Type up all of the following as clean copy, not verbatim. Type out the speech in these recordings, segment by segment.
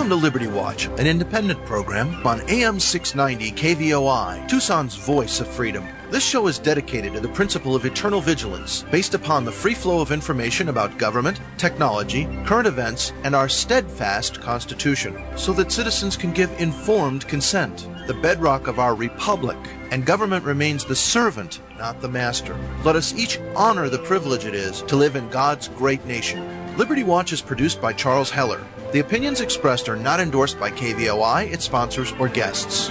Welcome to Liberty Watch, an independent program on AM 690 KVOI, Tucson's voice of freedom. This show is dedicated to the principle of eternal vigilance, based upon the free flow of information about government, technology, current events, and our steadfast Constitution, so that citizens can give informed consent, the bedrock of our republic, and government remains the servant, not the master. Let us each honor the privilege it is to live in God's great nation. Liberty Watch is produced by Charles Heller. The opinions expressed are not endorsed by KVOI, its sponsors, or guests.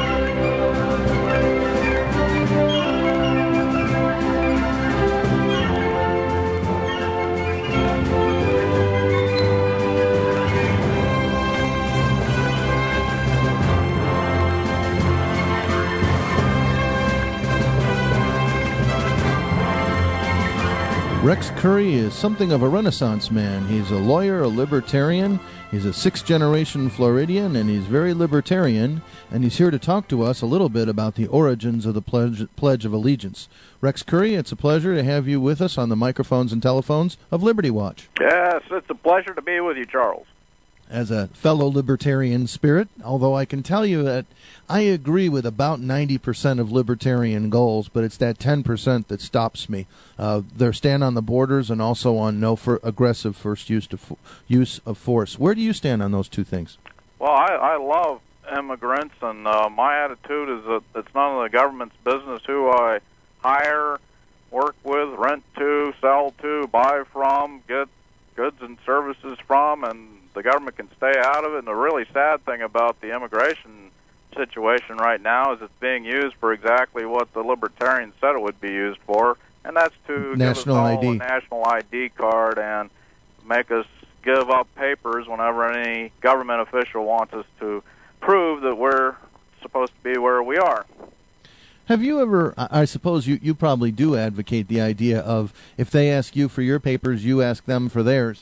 Rex Currie is something of a Renaissance man. He's a lawyer, a libertarian. He's a sixth-generation Floridian, and he's very libertarian. And he's here to talk to us a little bit about the origins of the Pledge of Allegiance. Rex Currie, it's a pleasure to have you with us on the microphones and telephones of Liberty Watch. Yes, it's a pleasure to be with you, Charles. As a fellow libertarian spirit, although I can tell you that I agree with about 90% of libertarian goals, but it's that 10% that stops me. Their stand on the borders and also on no aggressive first use of force. Where do you stand on those two things? Well, I love immigrants, and my attitude is that it's none of the government's business who I hire, work with, rent to, sell to, buy from, get goods and services from, and the government can stay out of it. And the really sad thing about the immigration situation right now is it's being used for exactly what the libertarians said it would be used for, and that's to give us all a national ID card and make us give up papers whenever any government official wants us to prove that we're supposed to be where we are. Have you ever, I suppose you probably do advocate the idea of if they ask you for your papers, you ask them for theirs.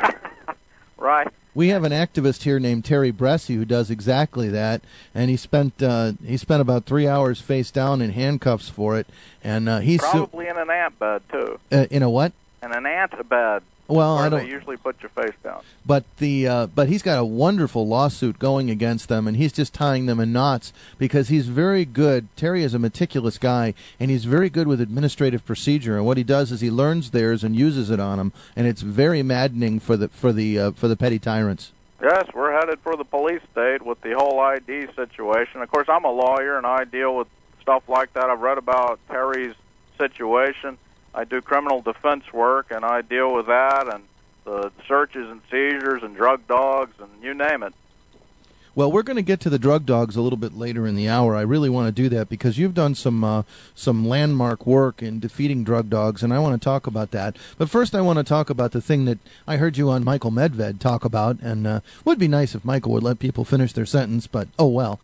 Right. We have an activist here named Terry Bressi who does exactly that, and he spent about 3 hours face down in handcuffs for it, and he's probably in an ant bed too. In a what? In an ant bed. Well, where I don't. They usually put your face down. But he's got a wonderful lawsuit going against them, and he's just tying them in knots because he's very good. Terry is a meticulous guy, and he's very good with administrative procedure. And what he does is he learns theirs and uses it on them, and it's very maddening for the petty tyrants. Yes, we're headed for the police state with the whole ID situation. Of course, I'm a lawyer, and I deal with stuff like that. I've read about Terry's situation. I do criminal defense work, and I deal with that and the searches and seizures and drug dogs and you name it. Well, we're going to get to the drug dogs a little bit later in the hour. I really want to do that because you've done some landmark work in defeating drug dogs, and I want to talk about that. But first I want to talk about the thing that I heard you on Michael Medved talk about, and would be nice if Michael would let people finish their sentence, but oh well.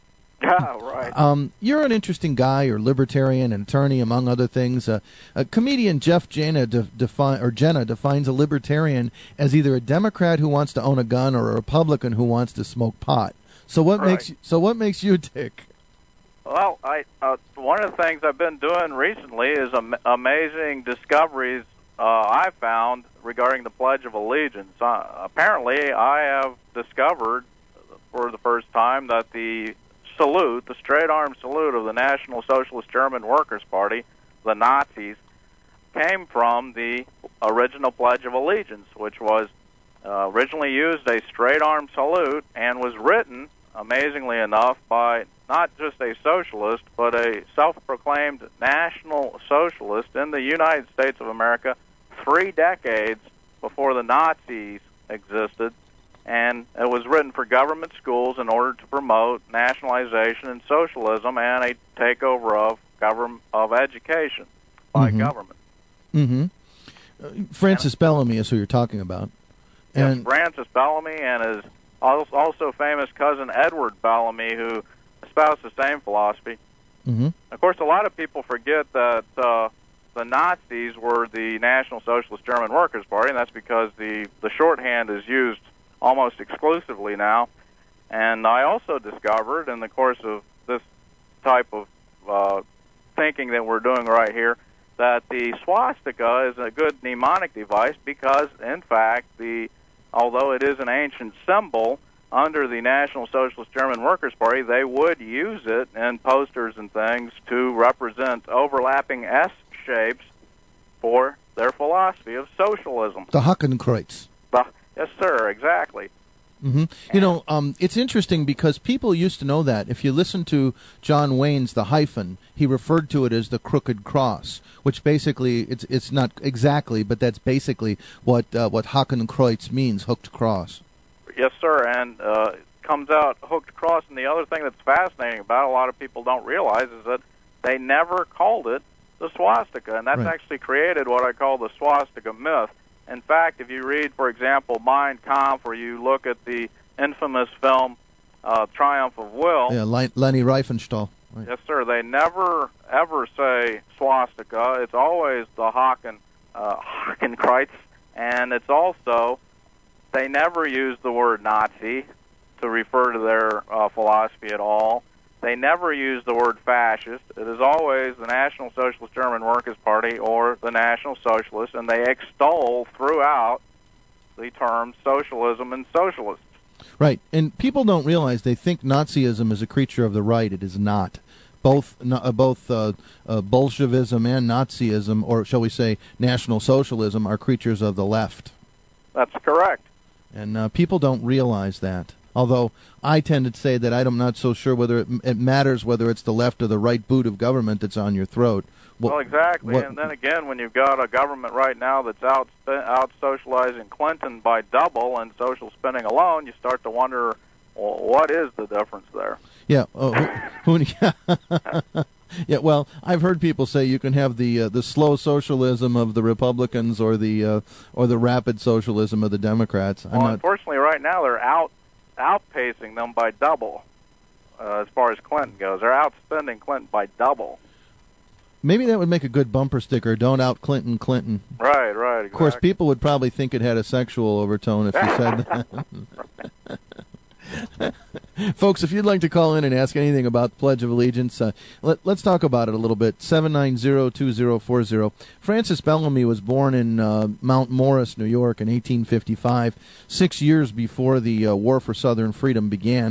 Right. You're an interesting guy. You're libertarian, an attorney, among other things. Comedian Jeff Jenna defines a libertarian as either a Democrat who wants to own a gun or a Republican who wants to smoke pot. So what makes you tick? Well, one of the things I've been doing recently is amazing discoveries I found regarding the Pledge of Allegiance. Apparently, I have discovered for the first time that the salute, the straight-arm salute of the National Socialist German Workers' Party, the Nazis, came from the original Pledge of Allegiance, which was originally used a straight-arm salute and was written, amazingly enough, by not just a socialist, but a self-proclaimed national socialist in the United States of America 3 decades before the Nazis existed. And it was written for government schools in order to promote nationalization and socialism and a takeover of education by government. Mm-hmm. Francis Bellamy is who you're talking about. And yes, Francis Bellamy and his also famous cousin Edward Bellamy, who espoused the same philosophy. Mm-hmm. Of course, a lot of people forget that the Nazis were the National Socialist German Workers' Party, and that's because the shorthand is used almost exclusively now. And I also discovered in the course of this type of thinking that we're doing right here that the swastika is a good mnemonic device because, in fact, although it is an ancient symbol, under the National Socialist German Workers' Party, they would use it in posters and things to represent overlapping S shapes for their philosophy of socialism. The Hakenkreuz. Yes, sir, exactly. Mm-hmm. You know, it's interesting because people used to know that. If you listen to John Wayne's The Hyphen, he referred to it as the Crooked Cross, which basically, it's not exactly, but that's basically what Hakenkreuz means, hooked cross. Yes, sir, and it comes out hooked cross, and the other thing that's fascinating about it, a lot of people don't realize, is that they never called it the swastika, and that's actually created what I call the swastika myth. In fact, if you read, for example, Mein Kampf, or you look at the infamous film Triumph of Will... Yeah, Leni Riefenstahl. Right. Yes, sir. They never, ever say swastika. It's always the Hakenkreuz, and it's also... They never use the word Nazi to refer to their philosophy at all. They never use the word fascist. It is always the National Socialist German Workers' Party or the National Socialists, and they extol throughout the terms socialism and socialists. Right, and people don't realize, they think Nazism is a creature of the right. It is not. Both Bolshevism and Nazism, or shall we say National Socialism, are creatures of the left. That's correct. And people don't realize that. Although I tend to say that I'm not so sure whether it matters whether it's the left or the right boot of government that's on your throat. Well, exactly. And then again, when you've got a government right now that's out socializing Clinton by double and social spending alone, you start to wonder, well, what is the difference there? Yeah. Yeah. Well, I've heard people say you can have the slow socialism of the Republicans or the rapid socialism of the Democrats. Unfortunately, right now they're outpacing them by double as far as Clinton goes. They're outspending Clinton by double. Maybe that would make a good bumper sticker, don't out Clinton Clinton. Right, exactly. Of course, people would probably think it had a sexual overtone if you said that. Folks, if you'd like to call in and ask anything about the Pledge of Allegiance, let's talk about it a little bit. 790-2040. Francis Bellamy was born in Mount Morris, New York in 1855, 6 years before the War for Southern Freedom began.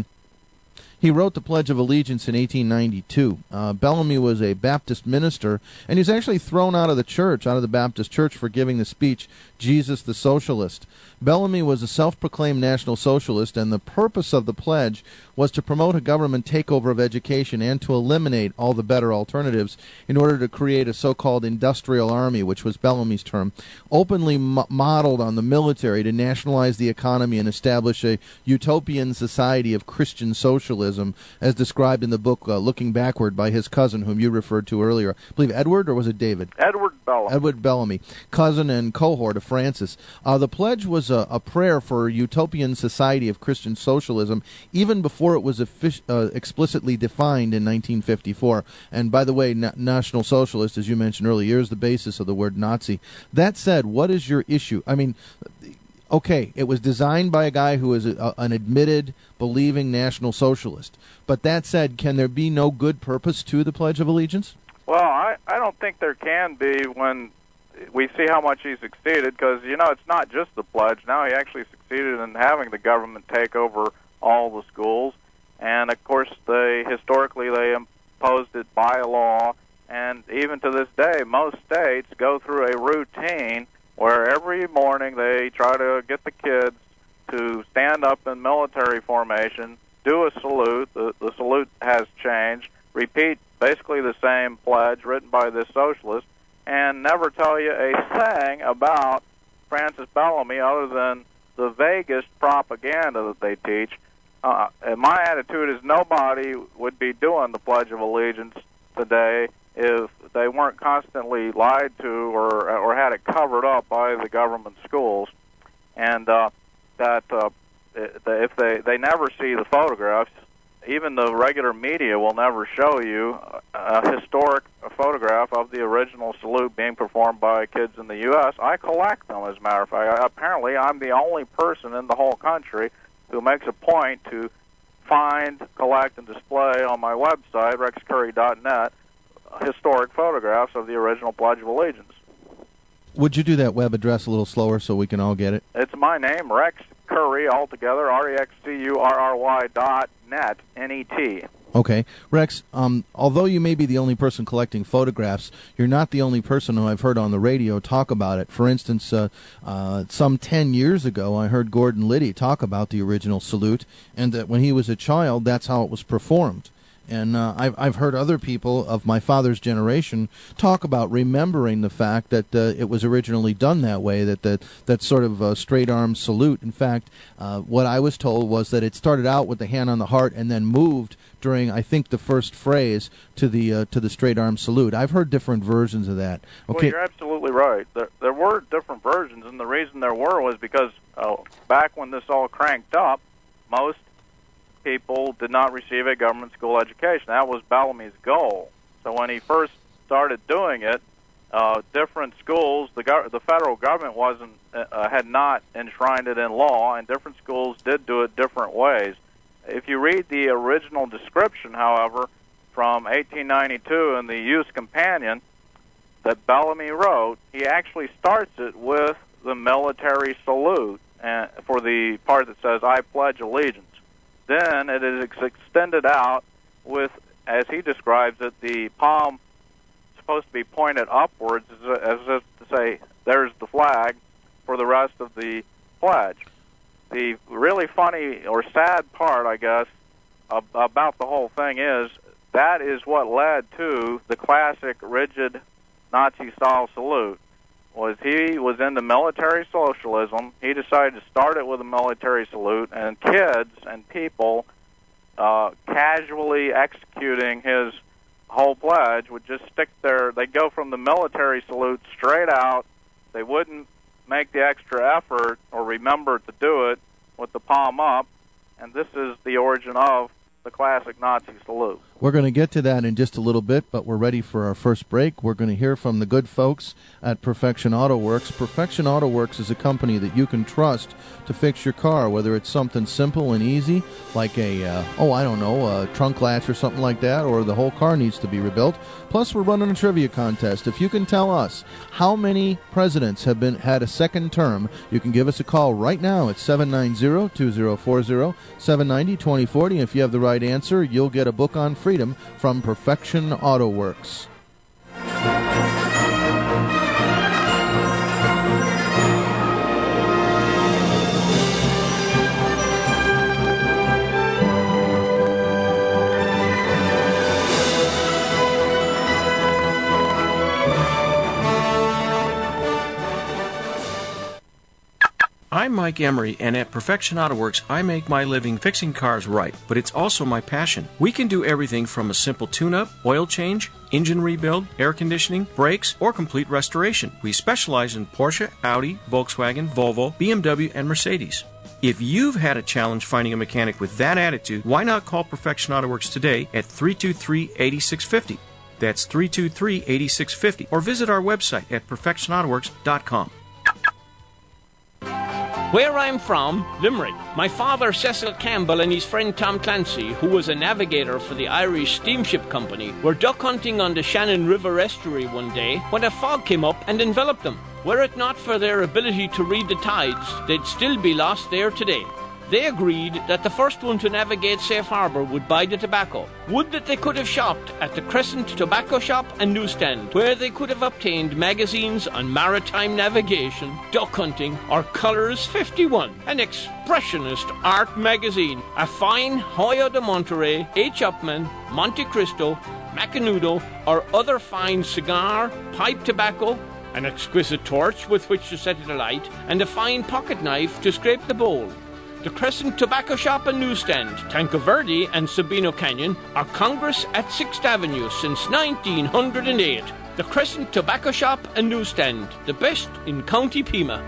He wrote the Pledge of Allegiance in 1892. Bellamy was a Baptist minister, and he was actually thrown out of the Baptist church for giving the speech, Jesus the Socialist. Bellamy was a self-proclaimed National Socialist, and the purpose of the pledge was to promote a government takeover of education and to eliminate all the better alternatives in order to create a so-called industrial army, which was Bellamy's term, openly modeled on the military to nationalize the economy and establish a utopian society of Christian socialism, as described in the book Looking Backward by his cousin, whom you referred to earlier. I believe Edward, or was it David? Edward Bellamy. Edward Bellamy, cousin and cohort of Francis. The pledge was a prayer for a utopian society of Christian socialism even before it was explicitly defined in 1954. And by the way, National Socialist, as you mentioned earlier, is the basis of the word Nazi. That said, what is your issue? I mean, okay, it was designed by a guy who is an admitted, believing National Socialist. But that said, can there be no good purpose to the Pledge of Allegiance? Well, I don't think there can be when we see how much he succeeded, because, it's not just the pledge. Now he actually succeeded in having the government take over all the schools. And, of course, historically they imposed it by law. And even to this day, most states go through a routine where every morning they try to get the kids to stand up in military formation, do a salute. The salute has changed. Repeat basically the same pledge written by this socialist, and never tell you a thing about Francis Bellamy other than the vaguest propaganda that they teach. And my attitude is nobody would be doing the Pledge of Allegiance today if they weren't constantly lied to or had it covered up by the government schools. And if they never see the photographs, even the regular media will never show you a historic photograph of the original salute being performed by kids in the U.S. I collect them, as a matter of fact. Apparently, I'm the only person in the whole country who makes a point to find, collect, and display on my website, rexcurry.net, historic photographs of the original Pledge of Allegiance. Would you do that web address a little slower so we can all get it? It's my name, Curry, altogether, REXCURRY.net, N-E-T. Okay. Rex, although you may be the only person collecting photographs, you're not the only person who I've heard on the radio talk about it. For instance, some 10 years ago, I heard Gordon Liddy talk about the original salute, and that when he was a child, that's how it was performed. And I've heard other people of my father's generation talk about remembering the fact that it was originally done that way, that sort of straight-arm salute. In fact, what I was told was that it started out with the hand on the heart and then moved during, I think, the first phrase to the straight-arm salute. I've heard different versions of that. Okay. Well, you're absolutely right. There were different versions, and the reason there were was because back when this all cranked up, most people did not receive a government school education. That was Bellamy's goal. So when he first started doing it, different schools, the federal government had not enshrined it in law, and different schools did do it different ways. If you read the original description, however, from 1892 in the Youth's Companion that Bellamy wrote, he actually starts it with the military salute for the part that says, "I pledge allegiance." Then it is extended out with, as he describes it, the palm supposed to be pointed upwards as if to say, "There's the flag," for the rest of the pledge. The really funny or sad part, I guess, about the whole thing is that is what led to the classic rigid Nazi-style salute. He was into military socialism. He decided to start it with a military salute, and kids and people casually executing his whole pledge would just they'd go from the military salute straight out. They wouldn't make the extra effort or remember to do it with the palm up, and this is the origin of the classic Nazi salute. We're going to get to that in just a little bit, but we're ready for our first break. We're going to hear from the good folks at Perfection Auto Works. Perfection Auto Works is a company that you can trust to fix your car, whether it's something simple and easy, like a trunk latch or something like that, or the whole car needs to be rebuilt. Plus, we're running a trivia contest. If you can tell us how many presidents have had a second term, you can give us a call right now at 790-2040, 790-2040. If you have the right answer, you'll get a book on freedom from Perfection Auto Works. I'm Mike Emery, and at Perfection Auto Works, I make my living fixing cars right, but it's also my passion. We can do everything from a simple tune-up, oil change, engine rebuild, air conditioning, brakes, or complete restoration. We specialize in Porsche, Audi, Volkswagen, Volvo, BMW, and Mercedes. If you've had a challenge finding a mechanic with that attitude, why not call Perfection Auto Works today at 323-8650. That's 323-8650, or visit our website at perfectionautoworks.com. Where I'm from, Limerick, my father Cecil Campbell and his friend Tom Clancy, who was a navigator for the Irish Steamship Company, were duck hunting on the Shannon River estuary one day when a fog came up and enveloped them. Were it not for their ability to read the tides, they'd still be lost there today. They agreed that the first one to navigate Safe Harbour would buy the tobacco. Would that they could have shopped at the Crescent Tobacco Shop and Newsstand, where they could have obtained magazines on maritime navigation, duck hunting, or Colours 51, an expressionist art magazine, a fine Hoyo de Monterey, H. Upmann, Monte Cristo, Macanudo, or other fine cigar, pipe tobacco, an exquisite torch with which to set it alight, and a fine pocket knife to scrape the bowl. The Crescent Tobacco Shop and Newsstand, Tanque Verde and Sabino Canyon, are Congress at 6th Avenue since 1908. The Crescent Tobacco Shop and Newsstand, the best in County Pima.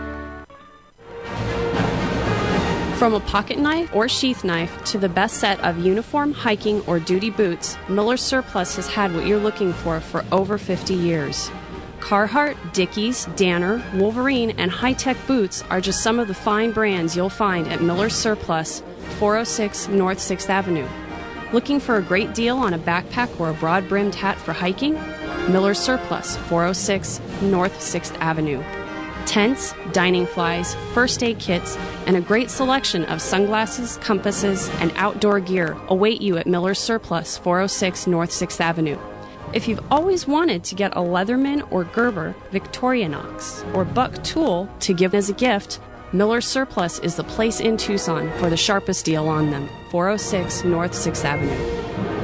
From a pocket knife or sheath knife to the best set of uniform, hiking, or duty boots, Miller Surplus has had what you're looking for over 50 years. Carhartt, Dickies, Danner, Wolverine, and High-Tech Boots are just some of the fine brands you'll find at Miller Surplus, 406 North 6th Avenue. Looking for a great deal on a backpack or a broad-brimmed hat for hiking? Miller Surplus, 406 North 6th Avenue. Tents, dining flies, first aid kits, and a great selection of sunglasses, compasses, and outdoor gear await you at Miller's Surplus, 406 North 6th Avenue. If you've always wanted to get a Leatherman or Gerber Victorinox or Buck tool to give as a gift, Miller's Surplus is the place in Tucson for the sharpest deal on them, 406 North 6th Avenue.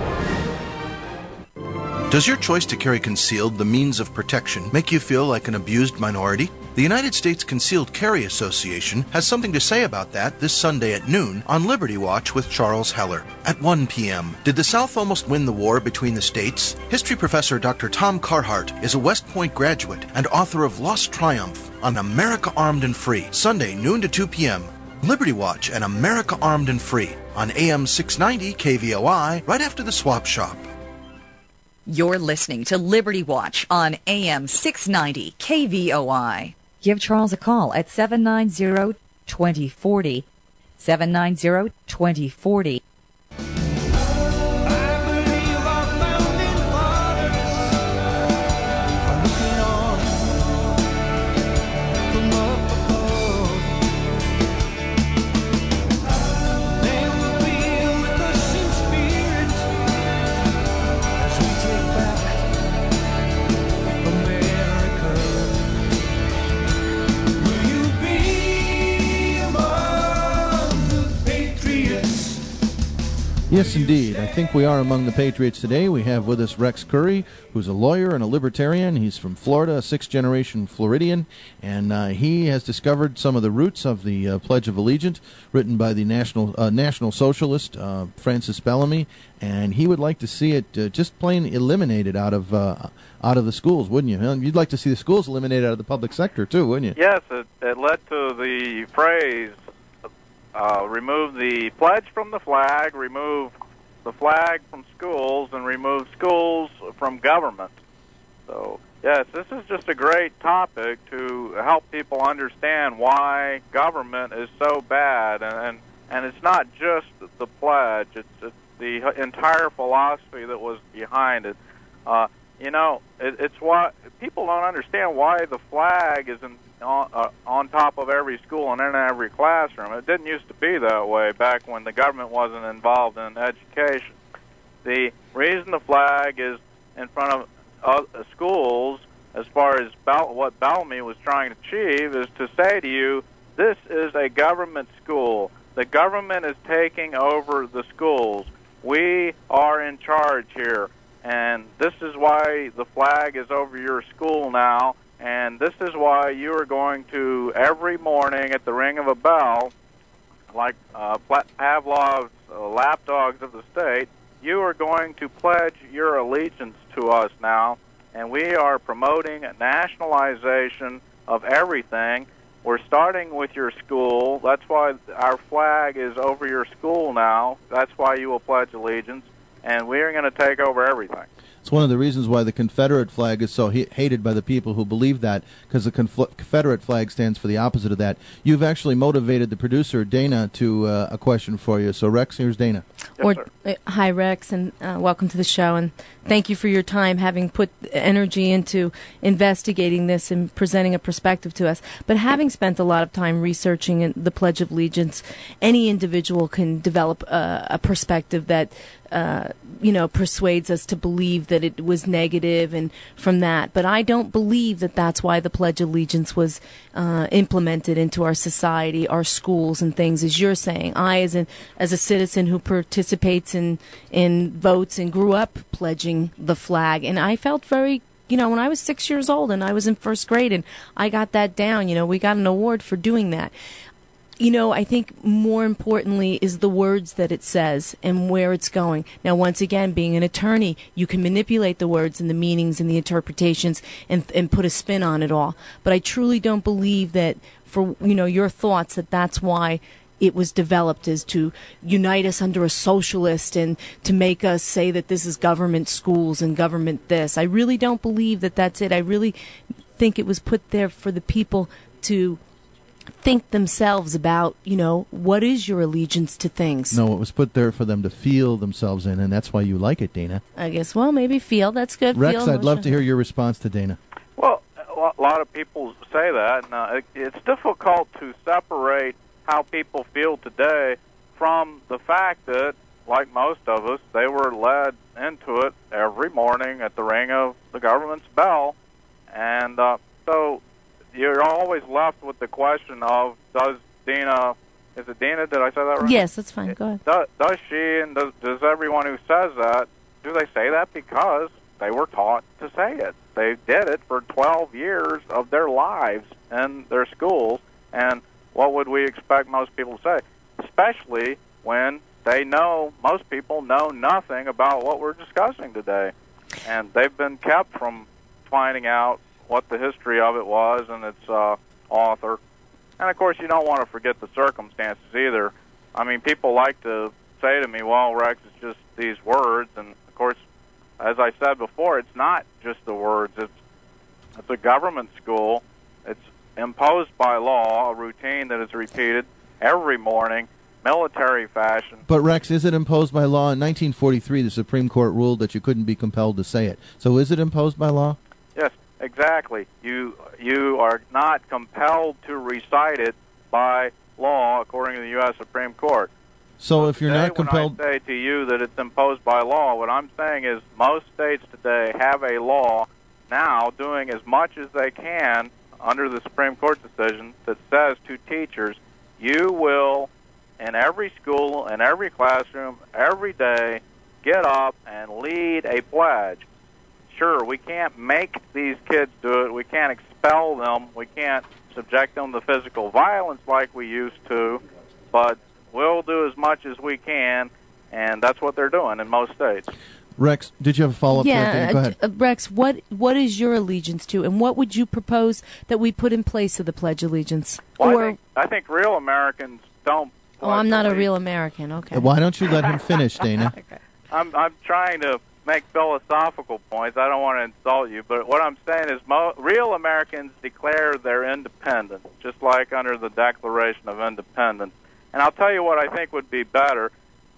Does your choice to carry concealed, the means of protection, make you feel like an abused minority? The United States Concealed Carry Association has something to say about that this Sunday at noon on Liberty Watch with Charles Heller. At 1 p.m., did the South almost win the war between the states? History professor Dr. Tom Carhart is a West Point graduate and author of Lost Triumph on America Armed and Free, Sunday noon to 2 p.m. Liberty Watch and America Armed and Free on AM 690 KVOI right after the swap shop. You're listening to Liberty Watch on AM 690 KVOI. Give Charles a call at 790-2040. 790-2040. Yes, indeed. I think we are among the Patriots today. We have with us Rex Curry, who's a lawyer and a libertarian. He's from Florida, a sixth-generation Floridian, and he has discovered some of the roots of the Pledge of Allegiance, written by the National Socialist Francis Bellamy, and he would like to see it just plain eliminated out of the schools, wouldn't you? You'd like to see the schools eliminated out of the public sector too, wouldn't you? Yes, it led to the phrase, remove the pledge from the flag, remove the flag from schools, and remove schools from government. So, yes, this is just a great topic to help people understand why government is so bad. And it's not just the pledge, it's the entire philosophy that was behind it. It's why people don't understand why the flag is on top of every school and in every classroom. It didn't used to be that way back when the government wasn't involved in education. The reason the flag is in front of schools, as far as what Bellamy was trying to achieve, is to say to you, this is a government school. The government is taking over the schools. We are in charge here. And this is why the flag is over your school now, and this is why you are going to, every morning at the ring of a bell, like Pavlov's lapdogs of the state, you are going to pledge your allegiance to us now, and we are promoting a nationalization of everything. We're starting with your school. That's why our flag is over your school now. That's why you will pledge allegiance. And we're going to take over everything. It's one of the reasons why the Confederate flag is so hated by the people who believe that, because the Confederate flag stands for the opposite of that. You've actually motivated the producer, Dana, to a question for you. So, Rex, here's Dana. Yes, Hi, Rex, and welcome to the show. And thank you for your time, having put energy into investigating this and presenting a perspective to us. But having spent a lot of time researching the Pledge of Allegiance, any individual can develop a perspective that persuades us to believe that it was negative and from that. But I don't believe that that's why the Pledge of Allegiance was implemented into our society, our schools and things, as you're saying. I, as a citizen who participates in votes and grew up pledging the flag, and I felt very, when I was 6 years old and I was in first grade and I got that down, we got an award for doing that. I think more importantly is the words that it says and where it's going. Now, once again, being an attorney, you can manipulate the words and the meanings and the interpretations and put a spin on it all. But I truly don't believe that for, your thoughts that's why it was developed, is to unite us under a socialist and to make us say that this is government schools and government this. I really don't believe that that's it. I really think it was put there for the people to think themselves about, what is your allegiance to things? No, it was put there for them to feel themselves in, and that's why you like it, Dana. I guess, maybe feel. That's good. Rex, I'd love to hear your response to Dana. Well, lot of people say that, and it's difficult to separate how people feel today from the fact that, like most of us, they were led into it every morning at the ring of the government's bell. And so you're always left with the question of, does Dina, is it Dina, did I say that right? Yes, that's fine. Go ahead. Does she and does everyone who says that, do they say that because they were taught to say it? They did it for 12 years of their lives in their schools, and what would we expect most people to say? Especially when they know, most people know nothing about what we're discussing today. And they've been kept from finding out what the history of it was and its author. And, of course, you don't want to forget the circumstances either. I mean, people like to say to me, well, Rex, it's just these words. And, of course, as I said before, it's not just the words. It's a government school. It's imposed by law, a routine that is repeated every morning, military fashion. But, Rex, is it imposed by law? In 1943, the Supreme Court ruled that you couldn't be compelled to say it. So is it imposed by law? Yes, exactly. You are not compelled to recite it by law, according to the U.S. Supreme Court. So if you're not compelled... When I say to you that it's imposed by law, what I'm saying is most states today have a law now doing as much as they can under the Supreme Court decision that says to teachers, you will, in every school, in every classroom, every day, get up and lead a pledge. Sure, we can't make these kids do it. We can't expel them. We can't subject them to physical violence like we used to, but we'll do as much as we can, and that's what they're doing in most states. Rex, did you have a follow-up? Yeah, Go ahead. Rex, what is your allegiance to, and what would you propose that we put in place of the Pledge of Allegiance? Well, I think real Americans don't. Oh, I'm not a real American. Okay. Why don't you let him finish, Dana? Okay. I'm trying to make philosophical points. I don't want to insult you, but what I'm saying is real Americans declare their independence, just like under the Declaration of Independence. And I'll tell you what I think would be better,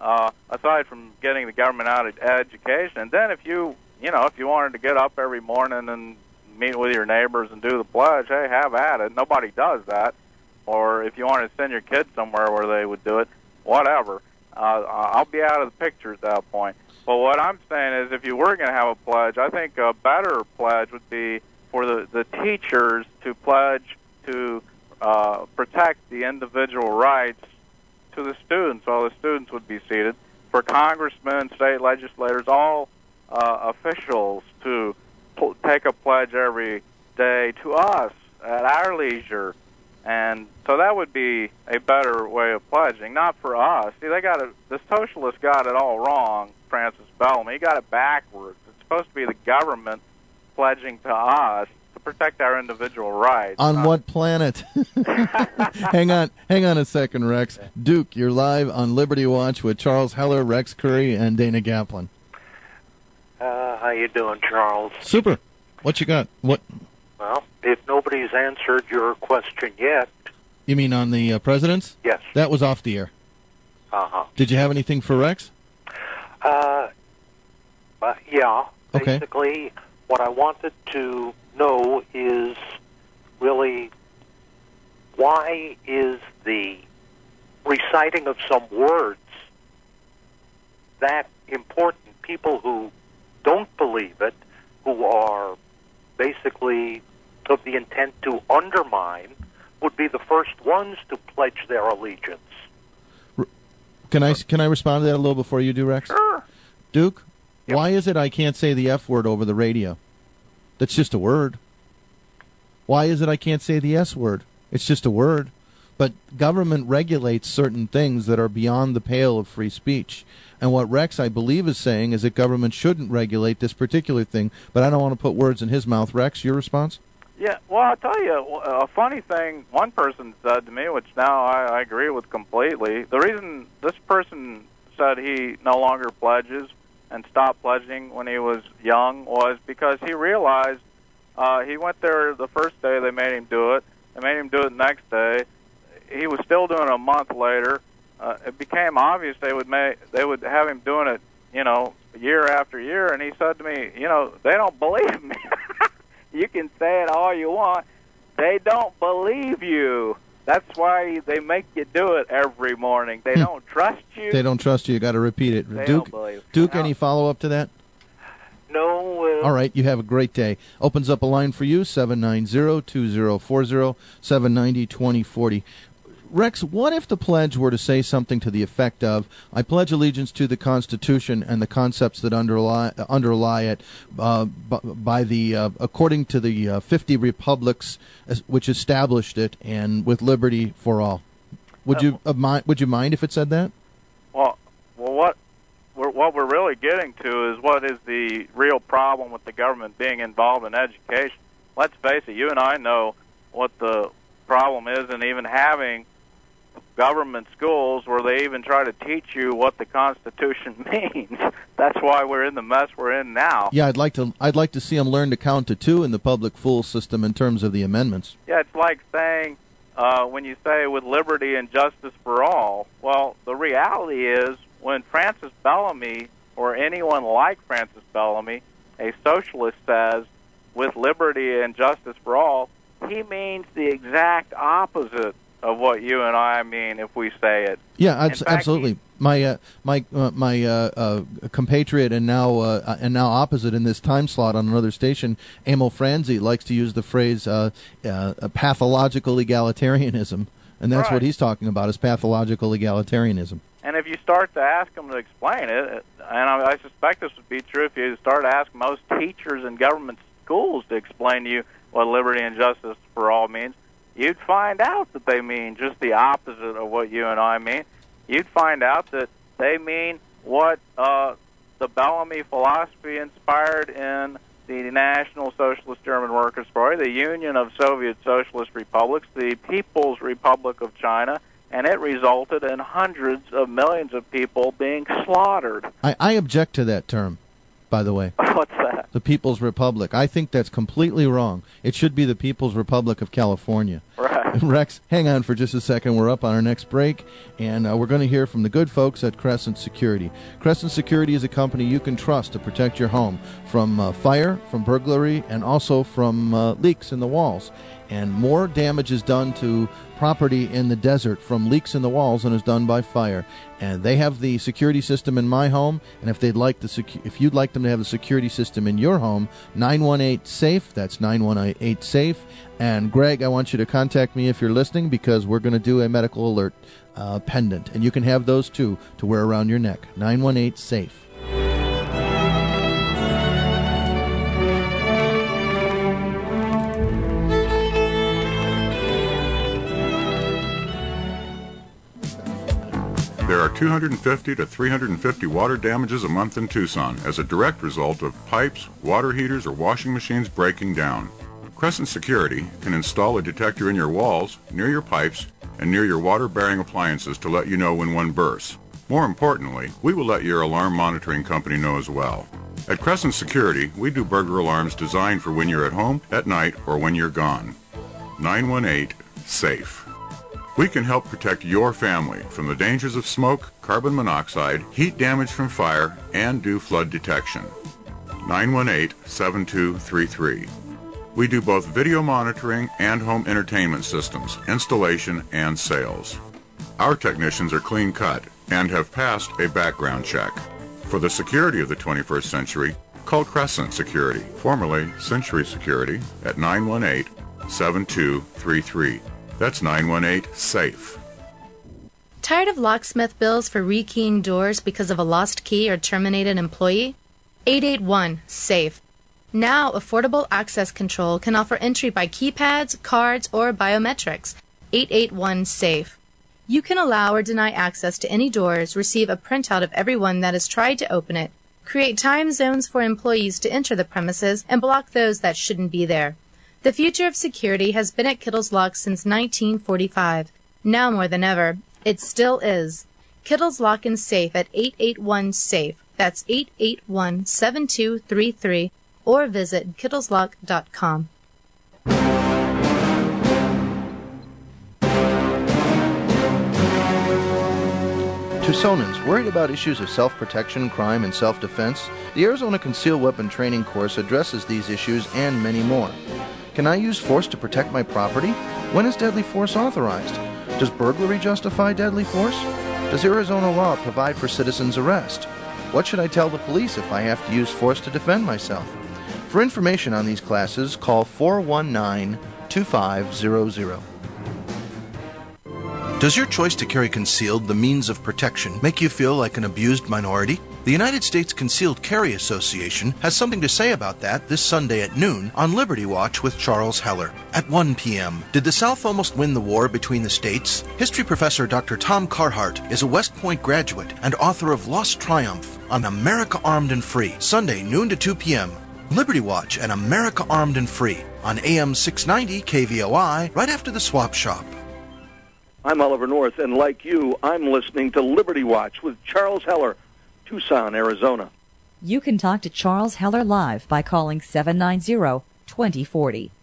aside from getting the government out of education. And then if you wanted to get up every morning and meet with your neighbors and do the pledge, hey, have at it. Nobody does that. Or if you wanted to send your kids somewhere where they would do it, whatever. I'll be out of the picture at that point. But what I'm saying is if you were going to have a pledge, I think a better pledge would be for the teachers to pledge to protect the individual rights to the students. All the students would be seated. For congressmen, state legislators, all officials to take a pledge every day to us at our leisure. And so that would be a better way of pledging, not for us. See, the socialists got it all wrong, Francis Bellamy. He got it backwards. It's supposed to be the government pledging to us to protect our individual rights. On what planet? Hang on a second, Rex. Duke, you're live on Liberty Watch with Charles Heller, Rex Curry, and Dana Gaplin. How you doing, Charles? Super. What you got? What? Well, if nobody's answered your question yet... You mean on the presidents? Yes. That was off the air. Uh-huh. Did you have anything for Rex? Yeah. Okay. Basically, what I wanted to know is really why is the reciting of some words that important? People who don't believe it, who are basically of the intent to undermine, would be the first ones to pledge their allegiance. Can I respond to that a little before you do, Rex? Sure. Duke, Yep. Why is it I can't say the F word over the radio? That's just a word. Why is it I can't say the S word? It's just a word. But government regulates certain things that are beyond the pale of free speech. And what Rex, I believe, is saying is that government shouldn't regulate this particular thing, but I don't want to put words in his mouth. Rex, your response? Yeah, well, I'll tell you, a funny thing one person said to me, which now I agree with completely. The reason this person said he no longer pledges and stopped pledging when he was young was because he realized he went there the first day they made him do it. They made him do it the next day. He was still doing it a month later. It became obvious they would have him doing it, year after year. And he said to me, they don't believe me. You can say it all you want. They don't believe you. That's why they make you do it every morning. They don't trust you. They don't trust you. You got to repeat it. They Duke, don't believe. Duke, any follow-up to that? No. All right, you have a great day. Opens up a line for you, 790-2040, 790-2040. Rex, what if the pledge were to say something to the effect of, I pledge allegiance to the Constitution and the concepts that underlie it by the according to the 50 republics which established it, and with liberty for all. Would you mind if it said that? Well, what we're really getting to is what is the real problem with the government being involved in education. Let's face it, you and I know what the problem is in even having government schools where they even try to teach you what the Constitution means. That's why we're in the mess we're in now. Yeah, I'd like to see them learn to count to 2 in the public school system in terms of the amendments. Yeah, it's like saying when you say with liberty and justice for all. Well, the reality is when Francis Bellamy or anyone like Francis Bellamy, a socialist, says with liberty and justice for all, he means the exact opposite of what you and I mean if we say it. Yeah, absolutely. My compatriot and now opposite in this time slot on another station, Emil Franzi, likes to use the phrase pathological egalitarianism, and that's right. what he's talking about is pathological egalitarianism. And if you start to ask them to explain it, and I suspect this would be true if you start to ask most teachers in government schools to explain to you what liberty and justice for all means, you'd find out that they mean just the opposite of what you and I mean. You'd find out that they mean what the Bellamy philosophy inspired in the National Socialist German Workers' Party, the Union of Soviet Socialist Republics, the People's Republic of China, and it resulted in hundreds of millions of people being slaughtered. I object to that term, by the way. What's that? The People's Republic. I think that's completely wrong. It should be the People's Republic of California. Right. Rex, hang on for just a second. We're up on our next break, and we're going to hear from the good folks at Crescent Security. Crescent Security is a company you can trust to protect your home from fire, from burglary, and also from leaks in the walls. And more damage is done to property in the desert from leaks in the walls than is done by fire. And they have the security system in my home, and if you'd like them to have the security system in your home, 918-SAFE, that's 918-SAFE. And Greg, I want you to contact me if you're listening, because we're going to do a medical alert pendant, and you can have those too to wear around your neck. 918-SAFE. There are 250 to 350 water damages a month in Tucson as a direct result of pipes, water heaters, or washing machines breaking down. Crescent Security can install a detector in your walls, near your pipes, and near your water-bearing appliances to let you know when one bursts. More importantly, we will let your alarm monitoring company know as well. At Crescent Security, we do burglar alarms designed for when you're at home, at night, or when you're gone. 918-SAFE. We can help protect your family from the dangers of smoke, carbon monoxide, heat damage from fire, and do flood detection. 918-7233. We do both video monitoring and home entertainment systems, installation, and sales. Our technicians are clean-cut and have passed a background check. For the security of the 21st century, call Crescent Security, formerly Century Security, at 918-7233. That's 918-SAFE. Tired of locksmith bills for rekeying doors because of a lost key or terminated employee? 881-SAFE. Now, Affordable Access Control can offer entry by keypads, cards, or biometrics. 881-SAFE. You can allow or deny access to any doors, receive a printout of everyone that has tried to open it, create time zones for employees to enter the premises, and block those that shouldn't be there. The future of security has been at Kittle's Lock since 1945. Now more than ever, it still is. Kittle's Lock and Safe at 881-SAFE. That's 881-7233. Or visit kittleslock.com. Tucsonans, worried about issues of self-protection, crime, and self-defense? The Arizona Concealed Weapon Training Course addresses these issues and many more. Can I use force to protect my property? When is deadly force authorized? Does burglary justify deadly force? Does Arizona law provide for citizen's arrest? What should I tell the police if I have to use force to defend myself? For information on these classes, call 419-2500. Does your choice to carry concealed, the means of protection, make you feel like an abused minority? The United States Concealed Carry Association has something to say about that this Sunday at noon on Liberty Watch with Charles Heller. At 1 p.m., did the South almost win the war between the states? History professor Dr. Tom Carhart is a West Point graduate and author of Lost Triumph on America Armed and Free, Sunday noon to 2 p.m. Liberty Watch and America Armed and Free on AM 690 KVOI right after the Swap Shop. I'm Oliver North, and like you, I'm listening to Liberty Watch with Charles Heller, Tucson, Arizona. You can talk to Charles Heller live by calling 790-2040.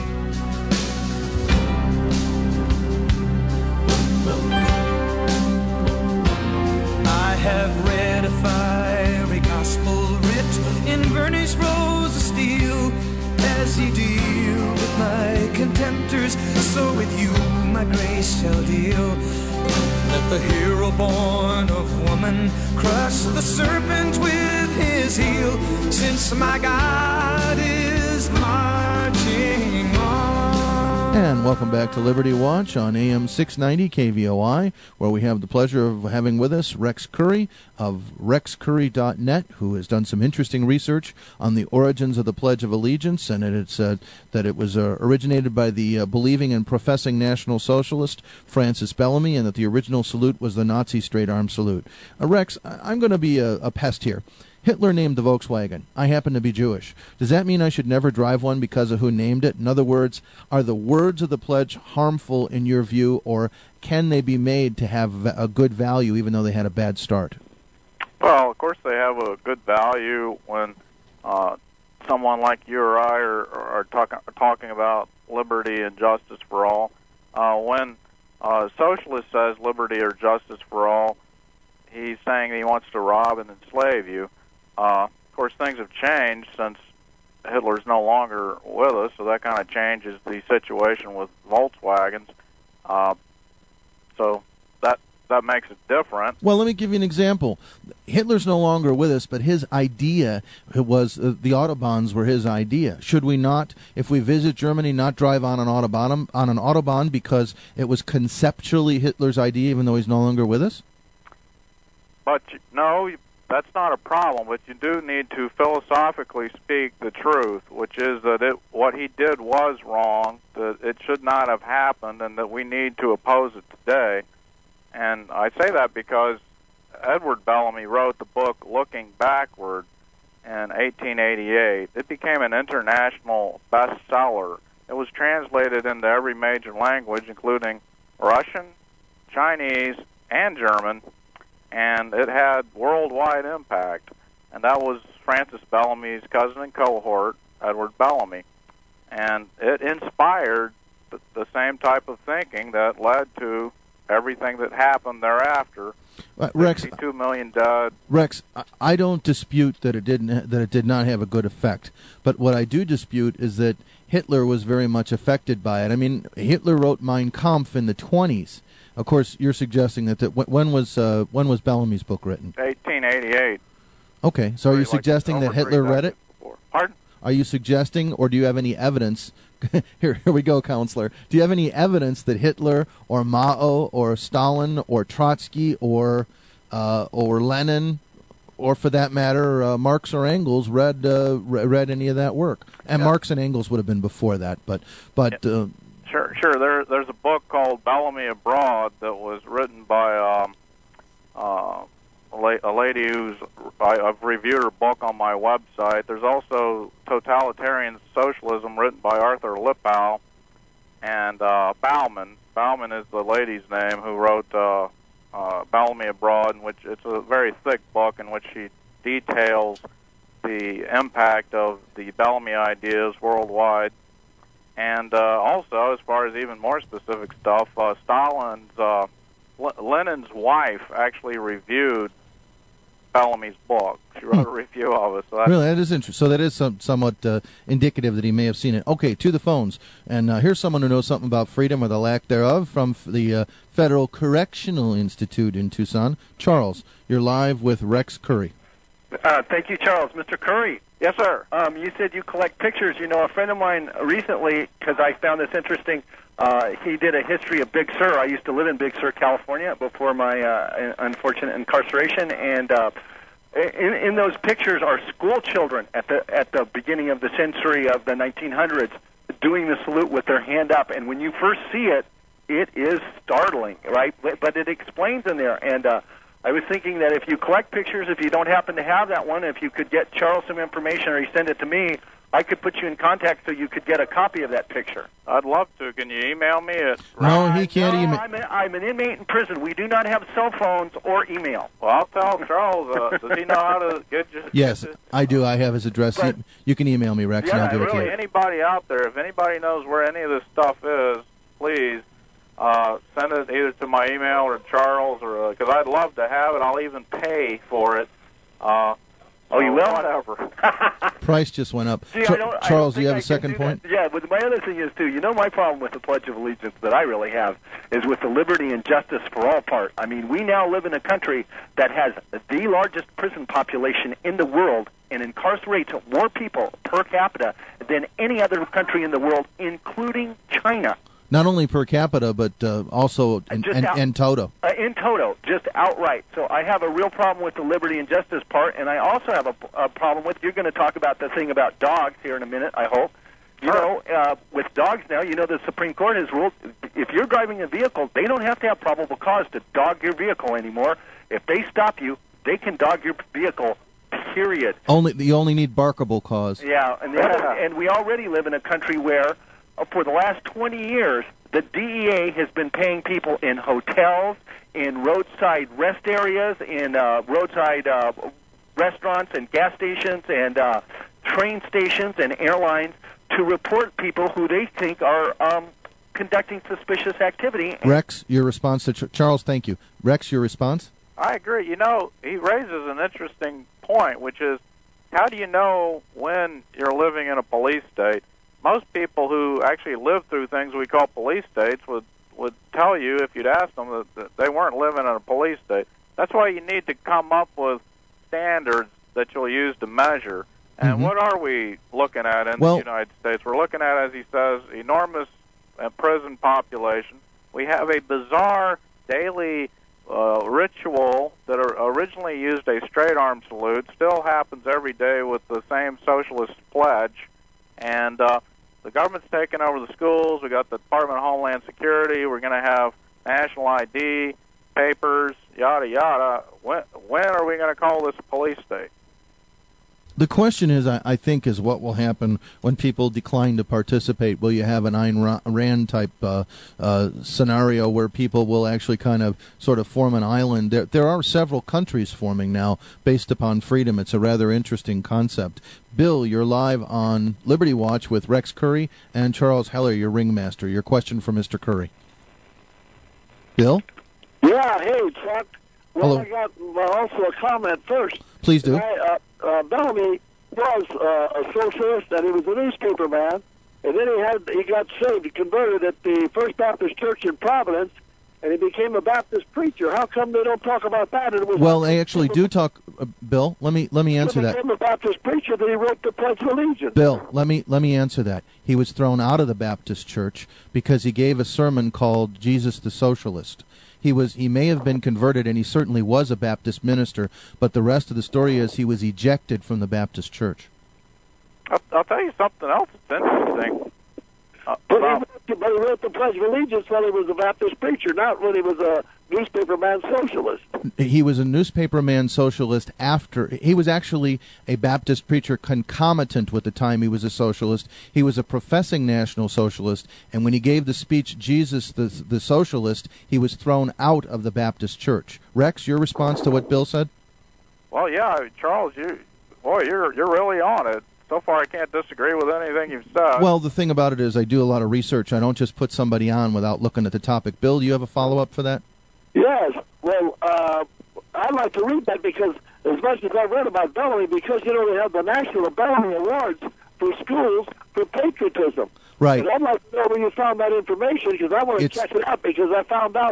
I have read a fiery gospel writ in burnished rows of steel. As ye deal with my contemptors, so with you my grace shall deal. Let the hero born of woman crush the serpent with his heel, since my God is marching on. And welcome back to Liberty Watch on AM 690 KVOI, where we have the pleasure of having with us Rex Curry of rexcurry.net, who has done some interesting research on the origins of the Pledge of Allegiance, and it's that it was originated by the believing and professing National Socialist Francis Bellamy, and that the original salute was the Nazi straight-arm salute. Rex, I'm going to be a pest here. Hitler named the Volkswagen. I happen to be Jewish. Does that mean I should never drive one because of who named it? In other words, are the words of the pledge harmful in your view, or can they be made to have a good value even though they had a bad start? Well, of course they have a good value when someone like you or I are talking about liberty and justice for all. When a socialist says liberty or justice for all, he's saying he wants to rob and enslave you. Of course, things have changed since Hitler's no longer with us, so that kind of changes the situation with Volkswagens. So that makes it different. Well, let me give you an example. Hitler's no longer with us, but his idea was the Autobahns were his idea. Should we not, if we visit Germany, not drive on an Autobahn because it was conceptually Hitler's idea, even though he's no longer with us? But no, that's not a problem. But you do need to philosophically speak the truth, which is that what he did was wrong, that it should not have happened, and that we need to oppose it today. And I say that because Edward Bellamy wrote the book Looking Backward in 1888. It became an international bestseller. It was translated into every major language, including Russian, Chinese, and German, and it had worldwide impact. And that was Francis Bellamy's cousin and cohort, Edward Bellamy. And it inspired the same type of thinking that led to everything that happened thereafter. Rex, 62 million dead. Rex, I don't dispute that it did not have a good effect. But what I do dispute is that Hitler was very much affected by it. I mean, Hitler wrote Mein Kampf in the 20s. Of course, you're suggesting that when was Bellamy's book written? 1888. Okay, so are you suggesting that Hitler read it? Pardon? Are you suggesting, or do you have any evidence? Here we go, counselor. Do you have any evidence that Hitler or Mao or Stalin or Trotsky or Lenin, or for that matter, Marx or Engels read any of that work? And Marx and Engels would have been before that, but. Sure. There's a book called Bellamy Abroad that was written by a lady I've reviewed her book on my website. There's also Totalitarian Socialism written by Arthur Lipow and Bauman. Bauman is the lady's name who wrote Bellamy Abroad, in which it's a very thick book in which she details the impact of the Bellamy ideas worldwide. And also, as far as even more specific stuff, Stalin's Lenin's wife actually reviewed Bellamy's book. She wrote a review of it. So Really, that is interesting. So that is somewhat indicative that he may have seen it. Okay, to the phones. And here's someone who knows something about freedom or the lack thereof from the Federal Correctional Institute in Tucson. Charles, you're live with Rex Curry. Thank you, Charles. Mr. Curry. Yes, sir. You said you collect pictures. You know, a friend of mine recently, because I found this interesting, he did a history of Big Sur. I used to live in Big Sur, California, before my unfortunate incarceration, and in those pictures are school children at the beginning of the century of the 1900s doing the salute with their hand up. And when you first see it, it is startling, right? But it explains in there, and I was thinking that if you collect pictures, if you don't happen to have that one, if you could get Charles some information or he send it to me, I could put you in contact so you could get a copy of that picture. I'd love to. Can you email me? No, he can't email. I'm an inmate in prison. We do not have cell phones or email. Well, I'll tell Charles. Does he know how to get you? Yes, I do. I have his address. You can email me, Rex, and I'll give it to you. Anybody out there, if anybody knows where any of this stuff is, please send it either to my email or Charles, or because I'd love to have it. I'll even pay for it. You will? Whatever. Price just went up. See, Charles, do you have a second point? Yeah, but my other thing is, too, you know, my problem with the Pledge of Allegiance that I really have is with the liberty and justice for all part. I mean, we now live in a country that has the largest prison population in the world and incarcerates more people per capita than any other country in the world, including China. Not only per capita, but also in toto. In toto, just outright. So I have a real problem with the liberty and justice part, and I also have a problem with, you're going to talk about the thing about dogs here in a minute, I hope. You know, with dogs now, you know the Supreme Court has ruled if you're driving a vehicle, they don't have to have probable cause to dog your vehicle anymore. If they stop you, they can dog your vehicle, period. You only need barkable cause. Yeah, and we already live in a country where for the last 20 years, the DEA has been paying people in hotels, in roadside rest areas, in roadside restaurants and gas stations and train stations and airlines to report people who they think are conducting suspicious activity. Rex, your response to Charles, thank you. Rex, your response? I agree. You know, he raises an interesting point, which is, how do you know when you're living in a police state? Most people who actually live through things we call police states would tell you, if you'd ask them, that they weren't living in a police state. That's why you need to come up with standards that you'll use to measure. And what are we looking at in the United States? We're looking at, as he says, enormous prison population. We have a bizarre daily ritual that originally used a straight-arm salute, still happens every day with the same socialist pledge. And the government's taken over the schools. We got the Department of Homeland Security. We're going to have national ID, papers, yada, yada. When are we going to call this a police state? The question is, I think, is what will happen when people decline to participate. Will you have an Ayn Rand type scenario where people will actually kind of sort of form an island? There are several countries forming now based upon freedom. It's a rather interesting concept. Bill, you're live on Liberty Watch with Rex Curry and Charles Heller, your ringmaster. Your question for Mr. Curry. Bill? Yeah, hey, Chuck. Well, Hello. I got also a comment first. Please do. Bellamy was a socialist, and he was a newspaper man, and then he got saved. He converted at the First Baptist Church in Providence, and he became a Baptist preacher. How come they don't talk about that? Well, they actually do talk. Bill, let me answer that. He became a Baptist preacher, that he wrote the Pledge of Allegiance. Bill, let me answer that. He was thrown out of the Baptist Church because he gave a sermon called Jesus the Socialist. He may have been converted, and he certainly was a Baptist minister, but the rest of the story is he was ejected from the Baptist Church. I'll tell you something else that's interesting. But he wrote the Pledge of Allegiance when he was a Baptist preacher, not when he was a newspaperman socialist. He was a newspaperman socialist after. He was actually a Baptist preacher concomitant with the time he was a socialist. He was a professing National Socialist, and when he gave the speech, Jesus the Socialist, he was thrown out of the Baptist Church. Rex, your response to what Bill said? Well, yeah, Charles, you're really on it. So far, I can't disagree with anything you've said. Well, the thing about it is I do a lot of research. I don't just put somebody on without looking at the topic. Bill, do you have a follow-up for that? Yes. Well, I'd like to read that because as much as I've read about Bellamy, because, they have the National Bellamy Awards for schools for patriotism. Right. And I'd like to know where you found that information because I want to check it out because I found out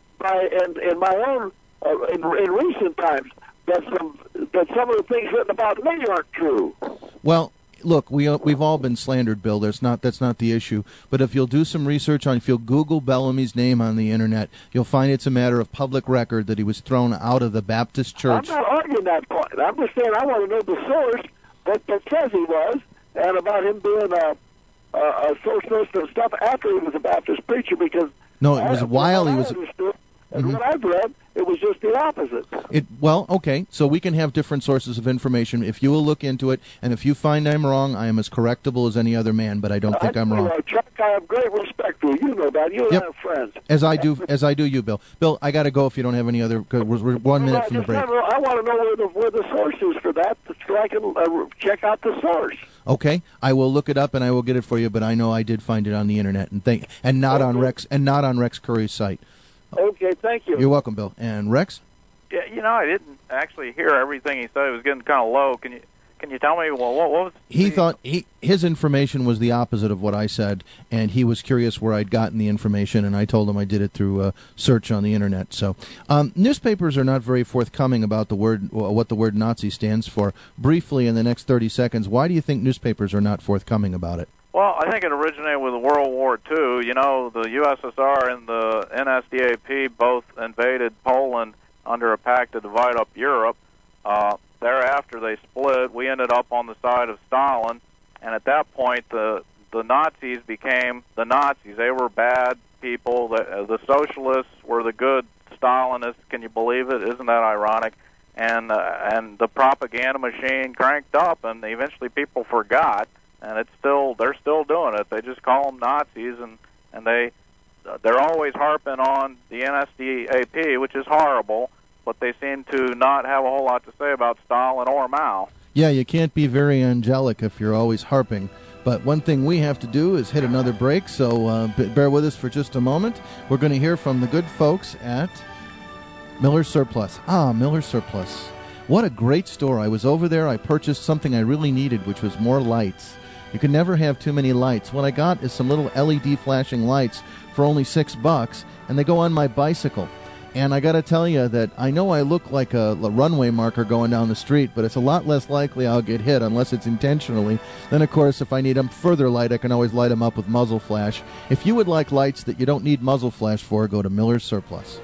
in my own in recent times that some of the things written about me aren't true. Well, look, we've all been slandered, Bill. That's not the issue. But if you'll do some research if you'll Google Bellamy's name on the internet, you'll find it's a matter of public record that he was thrown out of the Baptist church. I'm not arguing that point. I'm just saying I want to know the source that says he was, and about him being a socialist and stuff after he was a Baptist preacher. Because no, it was while he was. And what I've read, it was just the opposite. Okay, so we can have different sources of information. If you will look into it, and if you find I'm wrong, I am as correctable as any other man, but I don't think I'm wrong. Chuck, I have great respect for you. You know that. You and I are friends. As I do you, Bill. Bill, I got to go if you don't have any other, because we're 1 minute from the break. I want to know where the source is for that, so I can check out the source. Okay, I will look it up and I will get it for you, but I know I did find it on the internet, and not on Rex Curry's site. Okay, thank you. You're welcome, Bill. And Rex? Yeah, I didn't actually hear everything he said. It was getting kind of low. Can you tell me what was? He thought his information was the opposite of what I said, and he was curious where I'd gotten the information, and I told him I did it through search on the internet. So, newspapers are not very forthcoming about what the word Nazi stands for. Briefly, in the next 30 seconds, why do you think newspapers are not forthcoming about it? Well, I think it originated with World War II. The USSR and the NSDAP both invaded Poland under a pact to divide up Europe. Thereafter, they split. We ended up on the side of Stalin, and at that point, the Nazis became the Nazis. They were bad people. The socialists were the good Stalinists. Can you believe it? Isn't that ironic? And the propaganda machine cranked up, and eventually people forgot. And they're still doing it. They just call them Nazis, and they're always harping on the NSDAP, which is horrible, but they seem to not have a whole lot to say about Stalin or Mao. Yeah, you can't be very angelic if you're always harping. But one thing we have to do is hit another break, so bear with us for just a moment. We're going to hear from the good folks at Miller's Surplus. Miller's Surplus. What a great store. I was over there. I purchased something I really needed, which was more lights. You can never have too many lights. What I got is some little LED flashing lights for only $6, and they go on my bicycle. And I got to tell you that I know I look like a runway marker going down the street, but it's a lot less likely I'll get hit unless it's intentionally. Then, of course, if I need a further light, I can always light them up with muzzle flash. If you would like lights that you don't need muzzle flash for, go to Miller's Surplus.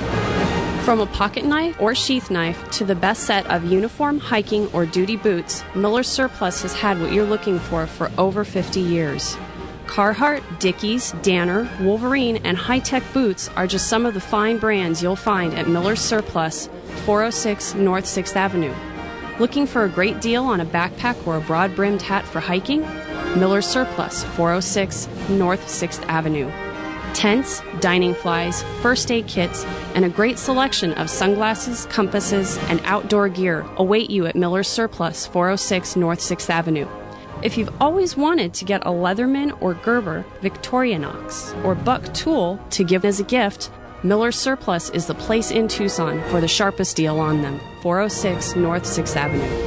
From a pocket knife or sheath knife to the best set of uniform, hiking, or duty boots, Miller's Surplus has had what you're looking for over 50 years. Carhartt, Dickies, Danner, Wolverine, and high-tech boots are just some of the fine brands you'll find at Miller's Surplus, 406 North 6th Avenue. Looking for a great deal on a backpack or a broad-brimmed hat for hiking? Miller's Surplus, 406 North 6th Avenue. Tents, dining flies, first aid kits, and a great selection of sunglasses, compasses, and outdoor gear await you at Miller's Surplus, 406 North 6th Avenue. If you've always wanted to get a Leatherman or Gerber Victorinox or Buck tool to give as a gift, Miller's Surplus is the place in Tucson for the sharpest deal on them, 406 North 6th Avenue.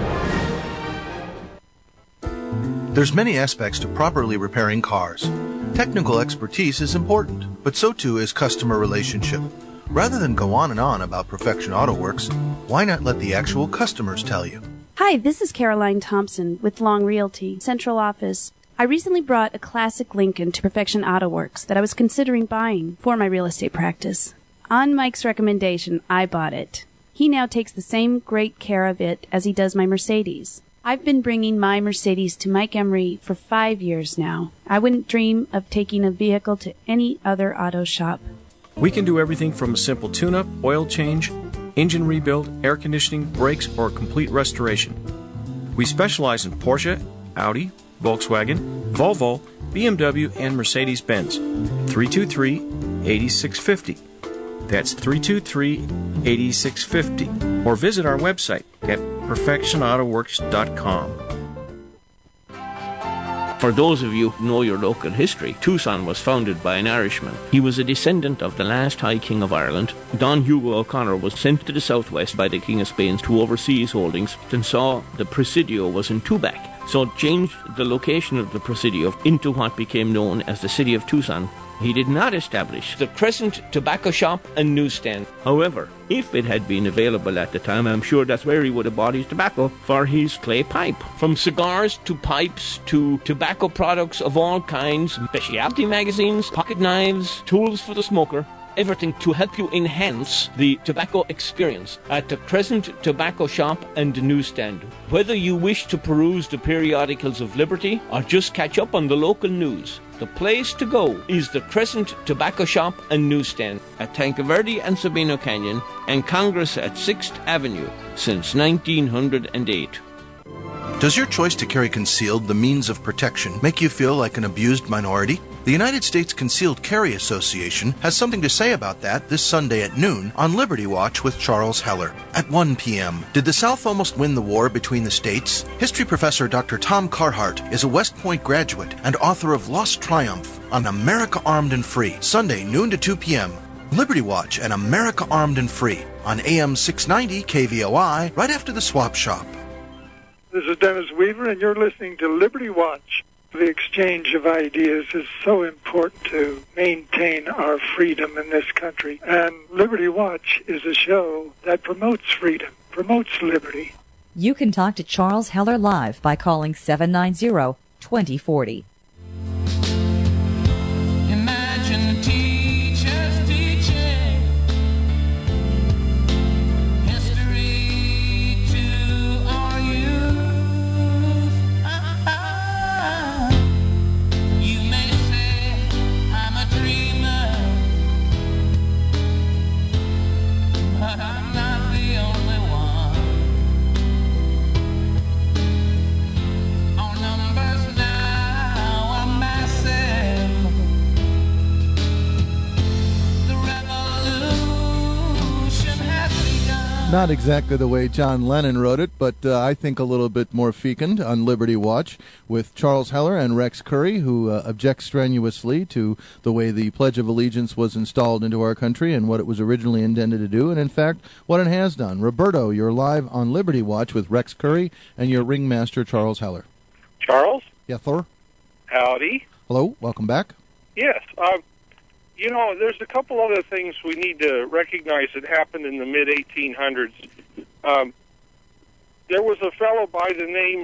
There's many aspects to properly repairing cars. Technical expertise is important, but so too is customer relationship. Rather than go on and on about Perfection Auto Works, why not let the actual customers tell you? Hi, this is Caroline Thompson with Long Realty, Central Office. I recently brought a classic Lincoln to Perfection Auto Works that I was considering buying for my real estate practice. On Mike's recommendation, I bought it. He now takes the same great care of it as he does my Mercedes. I've been bringing my Mercedes to Mike Emery for 5 years now. I wouldn't dream of taking a vehicle to any other auto shop. We can do everything from a simple tune-up, oil change, engine rebuild, air conditioning, brakes, or complete restoration. We specialize in Porsche, Audi, Volkswagen, Volvo, BMW, and Mercedes-Benz. 323-8650. That's 323-8650. Or visit our website at perfectionautoworks.com. For those of you who know your local history, Tucson was founded by an Irishman. He was a descendant of the last High King of Ireland. Don Hugo O'Connor was sent to the southwest by the King of Spain to oversee his holdings and saw the Presidio was in Tubac, so changed the location of the Presidio into what became known as the city of Tucson. He did not establish the Crescent Tobacco Shop and Newsstand. However, if it had been available at the time, I'm sure that's where he would have bought his tobacco for his clay pipe. From cigars to pipes to tobacco products of all kinds, specialty magazines, pocket knives, tools for the smoker, everything to help you enhance the tobacco experience at the Crescent Tobacco Shop and Newsstand. Whether you wish to peruse the periodicals of Liberty or just catch up on the local news, the place to go is the Crescent Tobacco Shop and Newsstand at Tancaverde and Sabino Canyon and Congress at 6th Avenue since 1908. Does your choice to carry concealed, the means of protection, make you feel like an abused minority? The United States Concealed Carry Association has something to say about that this Sunday at noon on Liberty Watch with Charles Heller. At 1 p.m., did the South almost win the war between the states? History professor Dr. Tom Carhart is a West Point graduate and author of Lost Triumph on America Armed and Free, Sunday noon to 2 p.m. Liberty Watch and America Armed and Free on AM 690 KVOI right after the swap shop. This is Dennis Weaver, and you're listening to Liberty Watch. The exchange of ideas is so important to maintain our freedom in this country. And Liberty Watch is a show that promotes freedom, promotes liberty. You can talk to Charles Heller live by calling 790-2040. Imagine teachers teaching history to our youth. You may say I'm a dreamer, but I'm not the only one. Our numbers now are massive. The revolution has begun. Not exactly the way John Lennon wrote it, but I think a little bit more fecund on Liberty Watch with Charles Heller and Rex Curry, who objects strenuously to the way the Pledge of Allegiance was installed into our country and what it was originally intended to do, and in fact, what it has done. Roberto, you're live on Liberty Watch with Rex Curry and your ringmaster, Charles Heller. Charles? Yes, sir. Howdy. Hello, welcome back. Yes. You know, there's a couple other things we need to recognize that happened in the mid-1800s. There was a fellow by the name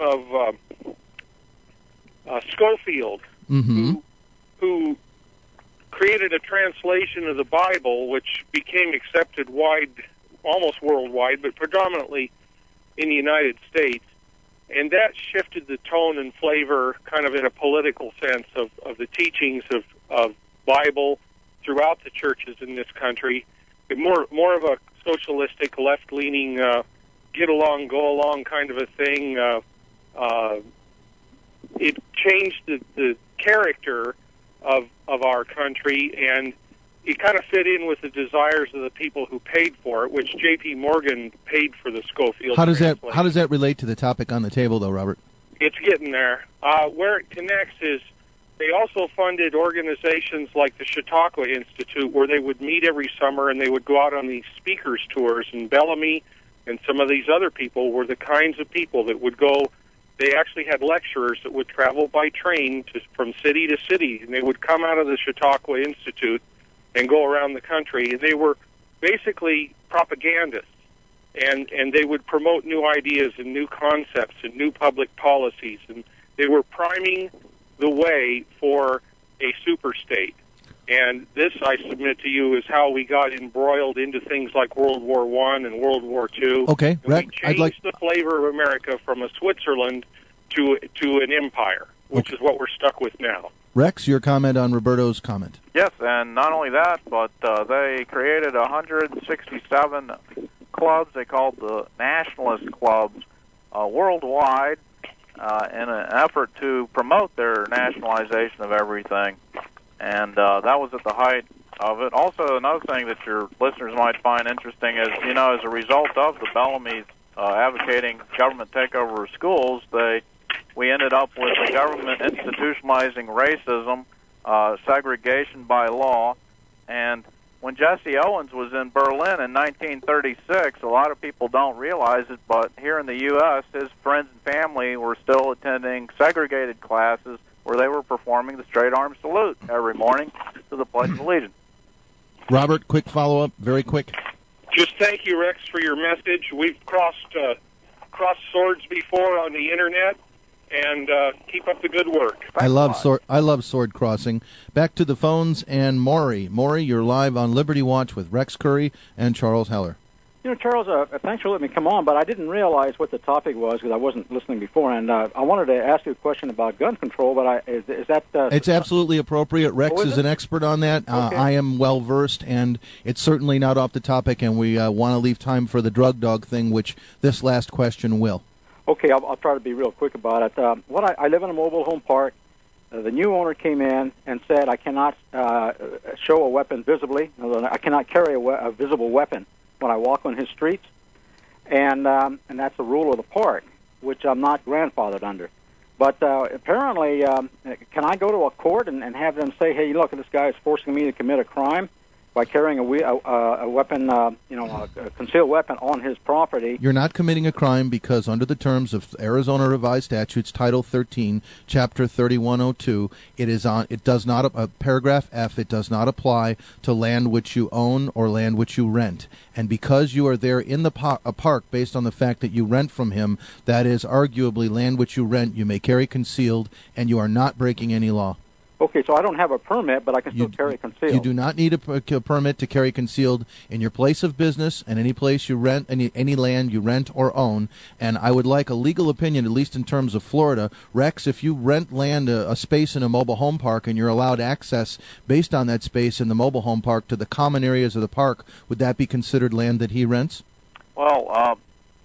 of Schofield who created a translation of the Bible which became accepted almost worldwide, but predominantly in the United States. And that shifted the tone and flavor, kind of in a political sense, of the teachings of Bible throughout the churches in this country. More of a socialistic, left-leaning, get along, go along kind of a thing. It changed the character of our country, and it kind of fit in with the desires of the people who paid for it, which J.P. Morgan paid for the Schofield. How does that relate to the topic on the table, though, Robert? It's getting there. Where it connects is they also funded organizations like the Chautauqua Institute, where they would meet every summer and they would go out on these speakers tours. And Bellamy and some of these other people were the kinds of people that would go. They actually had lecturers that would travel by train from city to city, and they would come out of the Chautauqua Institute and go around the country. And they were basically propagandists, and they would promote new ideas and new concepts and new public policies, and they were priming the way for a superstate. And this, I submit to you, is how we got embroiled into things like World War I and World War II. Okay, Rex, we changed the flavor of America from a Switzerland to an empire, which is what we're stuck with now. Rex, your comment on Roberto's comment. Yes, and not only that, but they created 167 clubs they called the nationalist clubs worldwide in an effort to promote their nationalization of everything. And that was at the height of it. Also, another thing that your listeners might find interesting is, you know, as a result of the Bellamy's advocating government takeover of schools, they we ended up with the government institutionalizing racism, segregation by law. And when Jesse Owens was in Berlin in 1936, a lot of people don't realize it, but here in the U.S., his friends and family were still attending segregated classes where they were performing the straight arm salute every morning to the Pledge of Allegiance. Robert, quick follow-up, very quick. Just thank you, Rex, for your message. We've crossed swords before on the Internet, and keep up the good work. I love sword crossing. Back to the phones and Maury. Maury, you're live on Liberty Watch with Rex Curry and Charles Heller. You know, Charles, thanks for letting me come on, but I didn't realize what the topic was because I wasn't listening before, and I wanted to ask you a question about gun control, but is that... It's absolutely appropriate. Rex is an expert on that. Okay. I am well-versed, and it's certainly not off the topic, and we want to leave time for the drug dog thing, which this last question will. Okay, I'll try to be real quick about it. I live in a mobile home park. The new owner came in and said I cannot show a weapon visibly. I cannot carry a visible weapon when I walk on his streets, and that's the rule of the park, which I'm not grandfathered under. But apparently, can I go to a court and have them say, hey, look, this guy is forcing me to commit a crime by carrying a weapon, a concealed weapon on his property? You're not committing a crime because under the terms of Arizona Revised Statutes, Title 13, Chapter 3102, it does not, paragraph F, it does not apply to land which you own or land which you rent. And because you are there in the park based on the fact that you rent from him, that is arguably land which you rent, you may carry concealed, and you are not breaking any law. Okay, so I don't have a permit, but I can still carry concealed. You do not need a permit to carry concealed in your place of business and any place you rent, any land you rent or own. And I would like a legal opinion, at least in terms of Florida. Rex, if you rent land, a space in a mobile home park, and you're allowed access based on that space in the mobile home park to the common areas of the park, would that be considered land that he rents? Well,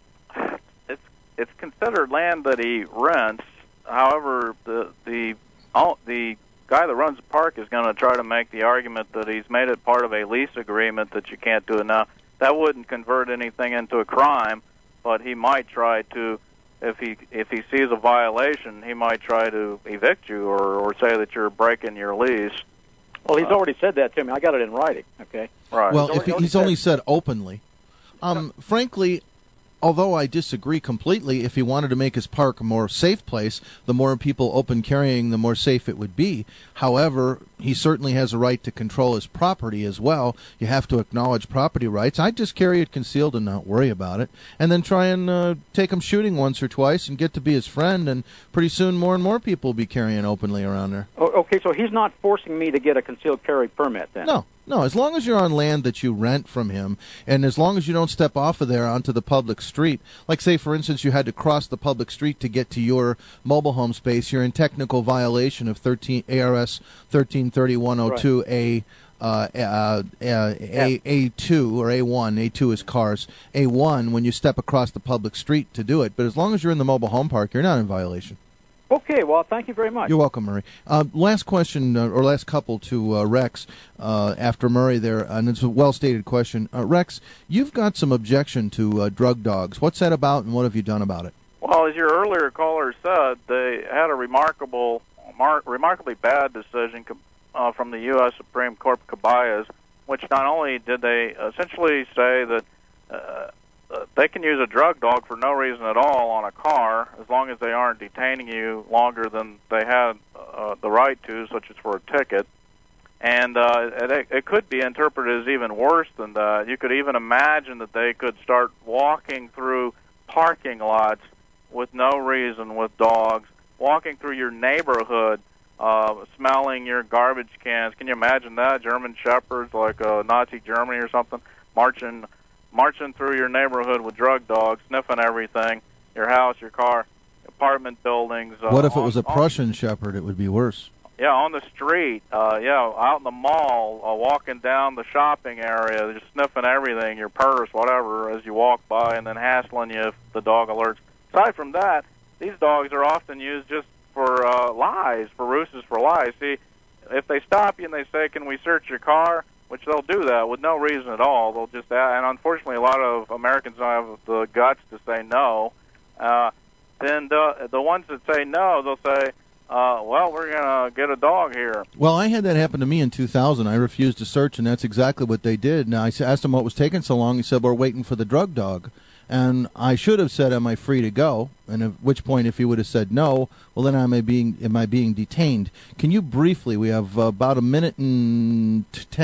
it's considered land that he rents. However, the guy that runs the park is going to try to make the argument that he's made it part of a lease agreement that you can't do it now. That wouldn't convert anything into a crime, but he might try to, if he sees a violation, he might try to evict you or say that you're breaking your lease. Well, he's already said that to me. I got it in writing, okay? Right. Well, he's only said openly. Frankly, although I disagree completely, if he wanted to make his park a more safe place, the more people open carrying, the more safe it would be. However, he certainly has a right to control his property as well. You have to acknowledge property rights. I'd just carry it concealed and not worry about it, and then try and take him shooting once or twice and get to be his friend, and pretty soon more and more people will be carrying openly around there. Okay, so he's not forcing me to get a concealed carry permit then? No, as long as you're on land that you rent from him, and as long as you don't step off of there onto the public street, like say, for instance, you had to cross the public street to get to your mobile home space, you're in technical violation of ARS 133102 A2 or A1. A2 is cars. A1 when you step across the public street to do it. But as long as you're in the mobile home park, you're not in violation. Okay, well, thank you very much. You're welcome, Murray. Last question, or last couple to Rex after Murray there, and it's a well-stated question. Rex, you've got some objection to drug dogs. What's that about, and what have you done about it? Well, as your earlier caller said, they had a remarkably bad decision from the U.S. Supreme Court Caballas, which not only did they essentially say that they can use a drug dog for no reason at all on a car as long as they aren't detaining you longer than they had the right to, such as for a ticket. And it could be interpreted as even worse than that. You could even imagine that they could start walking through parking lots with no reason with dogs, walking through your neighborhood, smelling your garbage cans. Can you imagine that? German shepherds, like Nazi Germany or something, marching through your neighborhood with drug dogs, sniffing everything, your house, your car, apartment buildings. What if it was a Prussian shepherd? It would be worse. Yeah, on the street, out in the mall, walking down the shopping area, just sniffing everything, your purse, whatever, as you walk by, and then hassling you if the dog alerts. Aside from that, these dogs are often used just for lies, for ruses for lies. See, if they stop you and they say, can we search your car, which they'll do that with no reason at all. They'll just, and unfortunately a lot of Americans don't have the guts to say no. then the ones that say no, they'll say, well, we're going to get a dog here. Well, I had that happen to me in 2000. I refused to search, and that's exactly what they did. Now, I asked him what was taking so long. He said, we're waiting for the drug dog. And I should have said, am I free to go? And at which point, if he would have said no, well, then am I being detained? Can you briefly, we have about a minute and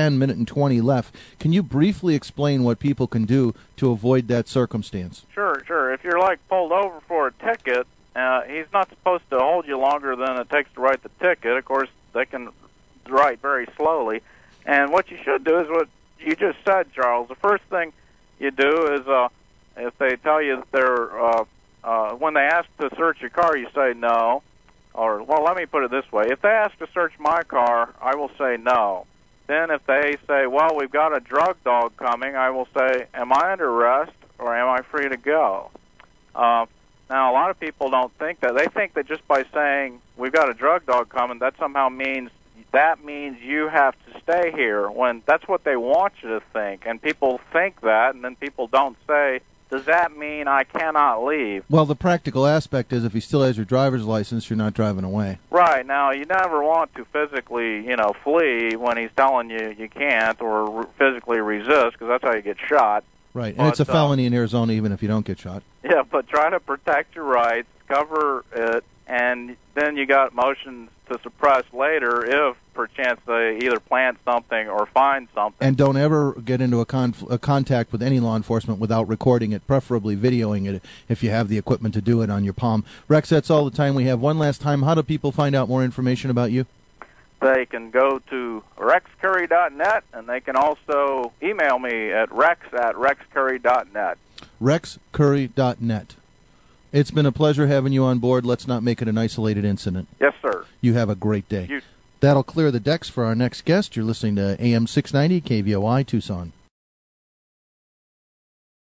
20 left. Can you briefly explain what people can do to avoid that circumstance? Sure. If you're, pulled over for a ticket, he's not supposed to hold you longer than it takes to write the ticket. Of course, they can write very slowly. And what you should do is what you just said, Charles. The first thing you do is if they tell you that they're when they ask to search your car, you say no. Or, well, let me put it this way. If they ask to search my car, I will say no. Then if they say, well, we've got a drug dog coming, I will say, am I under arrest or am I free to go? Now, a lot of people don't think that. They think that just by saying we've got a drug dog coming, that somehow means you have to stay here, when that's what they want you to think. And people think that, and then people don't say, does that mean I cannot leave? Well, the practical aspect is if he still has your driver's license, you're not driving away. Right. Now, you never want to physically, flee when he's telling you you can't, or physically resist, because that's how you get shot. Right, and it's a felony in Arizona even if you don't get shot. Yeah, but try to protect your rights, cover it, and then you got motions to suppress later if, perchance, they either plant something or find something. And don't ever get into a contact with any law enforcement without recording it, preferably videoing it if you have the equipment to do it on your palm. Rex, that's all the time we have. One last time, how do people find out more information about you? They can go to rexcurry.net, and they can also email me at rex@rexcurry.net. rexcurry.net. It's been a pleasure having you on board. Let's not make it an isolated incident. Yes, sir. You have a great day. That'll clear the decks for our next guest. You're listening to AM 690 KVOI Tucson.